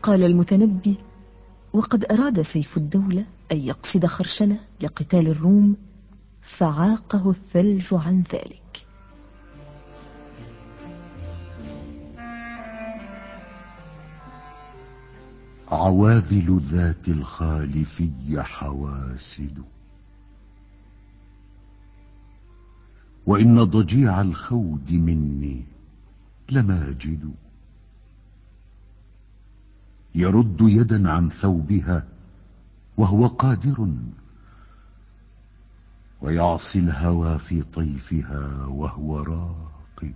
قال المتنبي: وقد أراد سيف الدولة أن يقصد خرشنة لقتال الروم، فعاقه الثلج عن ذلك. عواذل ذات الخالفي حواسد، وإن ضجيع الخود مني لماجد. يرد يدا عن ثوبها وهو قادر، ويعصي الهوى في طيفها وهو راقد.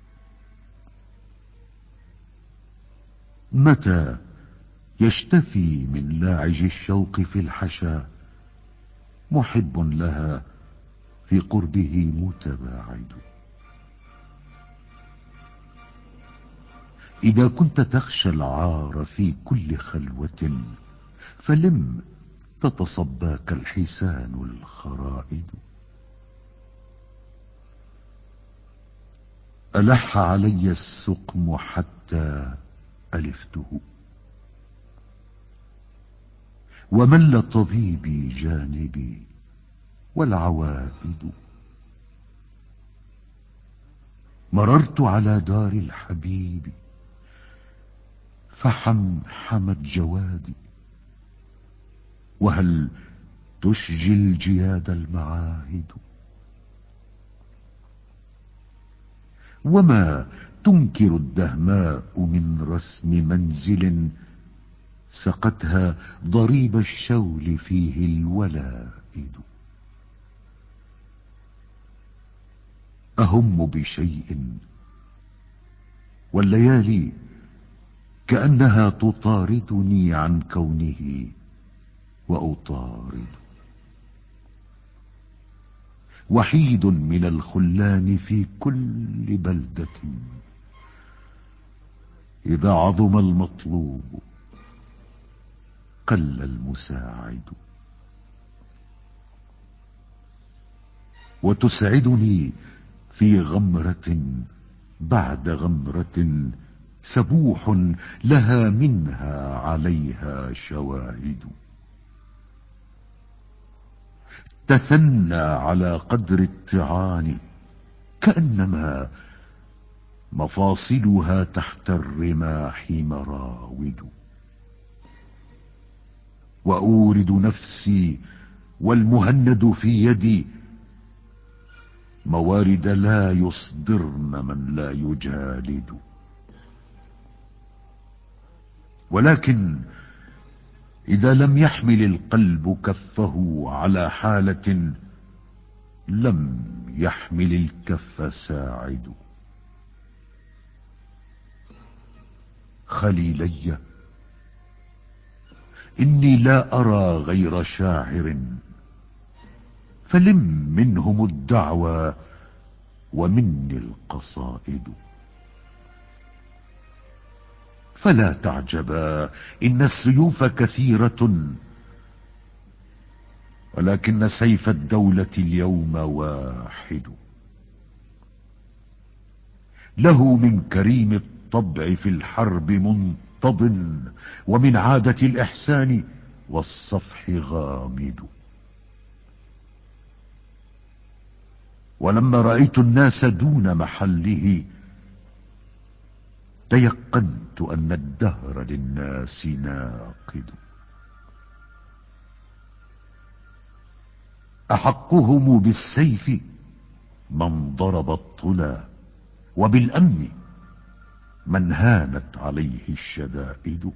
متى يشتفي من لاعج الشوق في الحشا، محب لها في قربه متباعد. إذا كنت تخشى العار في كل خلوة، فلم تتصباك الحسان الخرائد. ألح علي السقم حتى ألفته، ومل طبيبي جانبي والعوائد. مررت على دار الحبيب فحمحمت جوادي، وهل تشجي الجياد المعاهد؟ وما تنكر الدهماء من رسم منزل سقتها ضريب الشول فيه الولائد. أهم بشيء والليالي كأنها تطاردني عن كونه وأطارد. وحيد من الخلان في كل بلدة، إذا عظم المطلوب قل المساعد. وتسعدني في غمرة بعد غمرة سبوح لها منها عليها شواهد. تثنى على قدر الطعان كأنما مفاصلها تحت الرماح مراود. وأورد نفسي والمهند في يدي موارد لا يصدرن من لا يجالد. ولكن إذا لم يحمل القلب كفه على حالة، لم يحمل الكف ساعد. خليلي، إني لا أرى غير شاعر، فلم منهم الدعوى ومني القصائد. فلا تعجبا إن السيوف كثيرة، ولكن سيف الدولة اليوم واحد. له من كريم الطبع في الحرب منتض، ومن عادة الإحسان والصفح غامد. ولما رأيت الناس دون محله، تيقنت أن الدهر للناس ناقد. أحقهم بالسيف من ضرب الطلا، وبالأمن من هانت عليه الشدائد.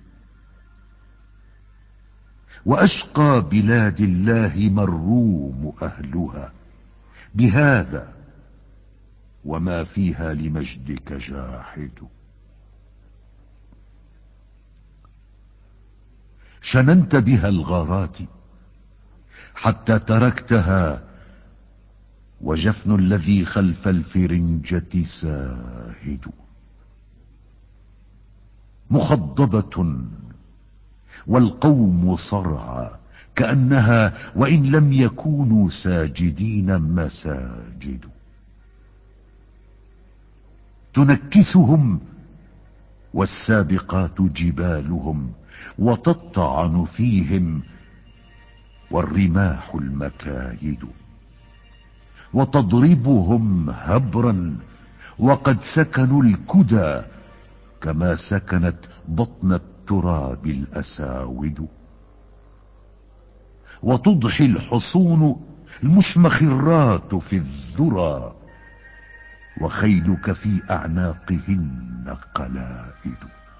وأشقى بلاد الله مروم أهلها، بهذا وما فيها لمجدك جاحد. شننت بها الغارات حتى تركتها، وجفن الذي خلف الفرنجة ساهد. مخضبة والقوم صرعى، كأنها وإن لم يكونوا ساجدين مساجد. تنكسهم والسابقات جبالهم وتطعن فيهم، والرماح المكايد، وتضربهم هبرا، وقد سكنوا الكدى كما سكنت بطن التراب الأساود. وتضحي الحصون المشمخرات في الذرى، وخيلك في أعناقهن قلائد.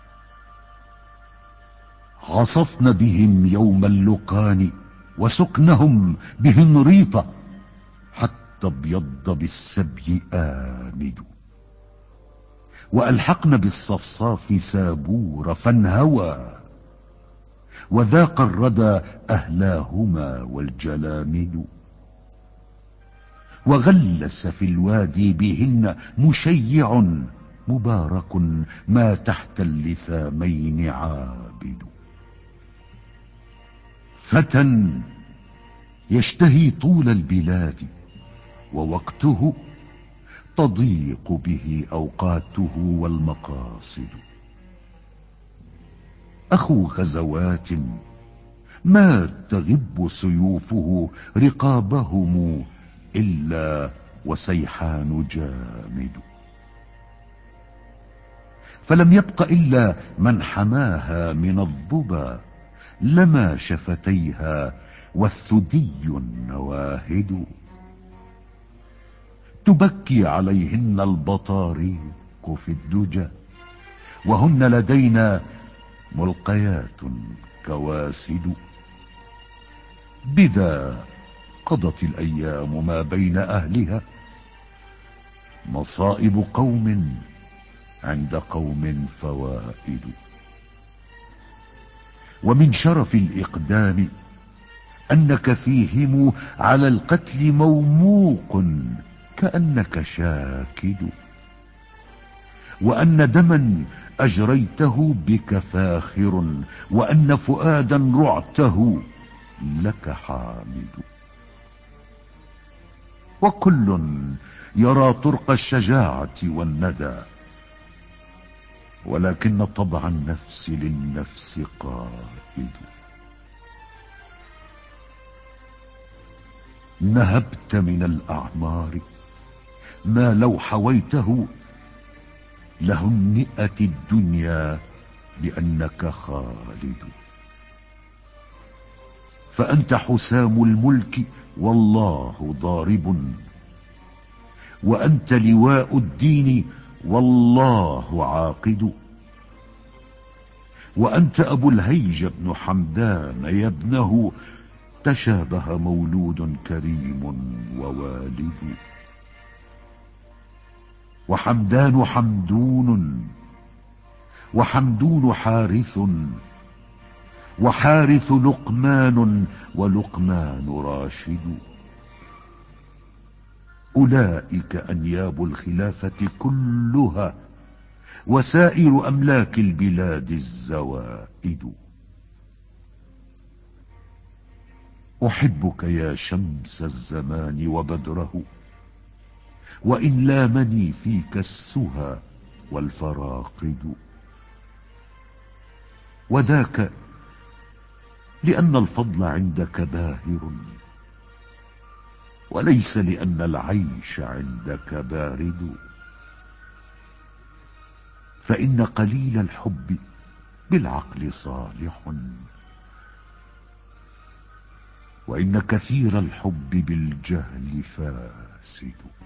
عصفن بهم يوم اللقان وسقنهم بهنريطة، حتى ابيض بالسبي آمد. وألحقن بالصفصاف سابور فانهوى، وذاق الردى أهلاهما والجلامد. وغلس في الوادي بهن مشيع مبارك، ما تحت اللثامين عابد. فتى يشتهي طول البلاد، ووقته تضيق به أوقاته والمقاصد. أخو غزوات ما تغب سيوفه رقابهم إلا وسيحان جامد. فلم يبق إلا من حماها من الظبا، لما شفتيها والثدي النواهد. تبكي عليهن البطاريق في الدجى، وهن لدينا ملقيات كواسد. بذا قضت الأيام ما بين أهلها، مصائب قوم عند قوم فوائد. ومن شرف الإقدام أنك فيهم على القتل موموق كأنك شاكد، وأن دما أجريته بك فاخر، وأن فؤادا رعته لك حامد. وكل يرى طرق الشجاعة والندى، ولكن طبع النفس للنفس قائد. نهبت من الأعمار ما لو حويته لهنئت الدنيا بأنك خالد. فأنت حسام الملك والله ضارب، وأنت لواء الدين والله عاقد. وأنت أبو الهيج بن حمدان يا ابنه، تشابه مولود كريم ووالد. وحمدان حمدون، وحمدون حارث، وحارث لقمان، ولقمان راشد. أولئك أنياب الخلافة كلها، وسائر أملاك البلاد الزوائد. أحبك يا شمس الزمان وبدره، وإن لامني فيك السهى والفراقد. وذاك لأن الفضل عندك باهر، وليس لأن العيش عندك بارد. فإن قليل الحب بالعقل صالح، وإن كثير الحب بالجهل فاسد.